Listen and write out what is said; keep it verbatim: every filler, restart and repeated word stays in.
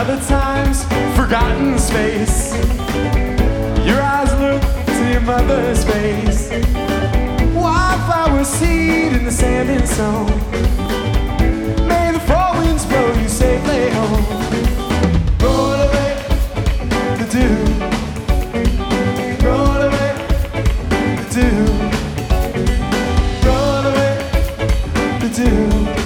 other times, forgotten space. Your eyes look to your mother's face. Wildflower seed in the sand and snow.